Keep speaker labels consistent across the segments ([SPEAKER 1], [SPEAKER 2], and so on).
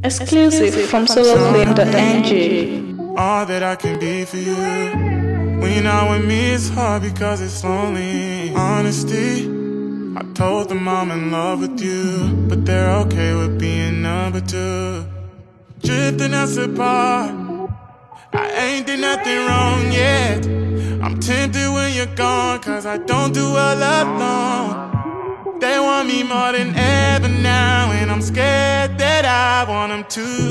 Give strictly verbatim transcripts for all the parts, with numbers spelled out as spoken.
[SPEAKER 1] Exclusive from solo play dot n g.
[SPEAKER 2] All that I can be for you. When you're not with me, it's hard because it's lonely. Honesty, I told them I'm in love with you, but they're okay with being number two. Drifting us apart, I ain't did nothing wrong yet. I'm tempted when you're gone, cause I don't do well alone. They want me more than ever now, and I'm scared that I want them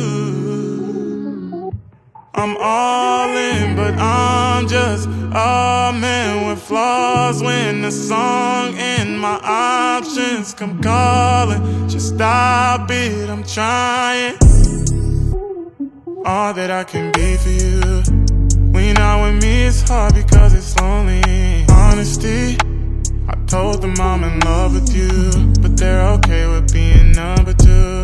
[SPEAKER 2] too. I'm all in, but I'm just a man with flaws. When the song and my options come calling, just stop it, I'm trying. All that I can be for you. When you're not with me, it's hard because it's lonely. Honesty, I told them I'm in love with you, but they're okay with being number two.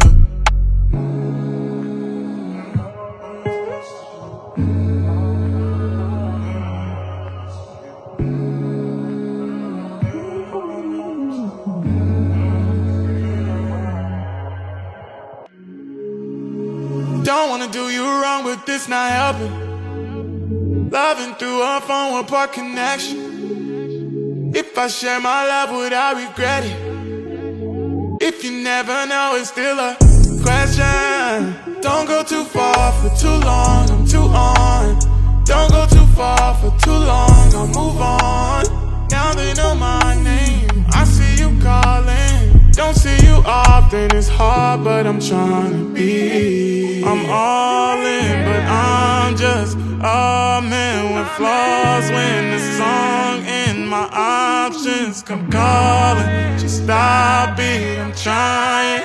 [SPEAKER 2] Don't wanna do you wrong, but this not helping. Loving through a phone with poor connection. If I share my love, would I regret it? If you never know, it's still a question. Don't go too far for too long, I'm too on. Don't go too far for too long, I'll move on. Now they know my name, I see you calling. Don't see you often, it's hard, but I'm trying to be. I'm all in, but I'm just a man with flaws. When the song and my options come calling, just stop it, I'm trying.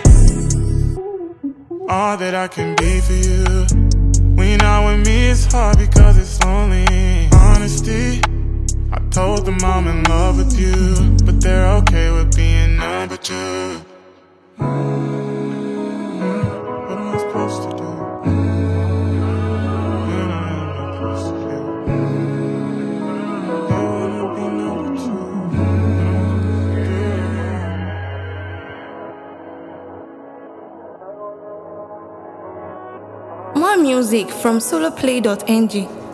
[SPEAKER 2] All that I can be for you. When you're not with me, it's hard because it's lonely. Honesty, I told them I'm in love with you, but they're okay with being number two. What am I supposed to do?
[SPEAKER 1] More music from solo play dot n g.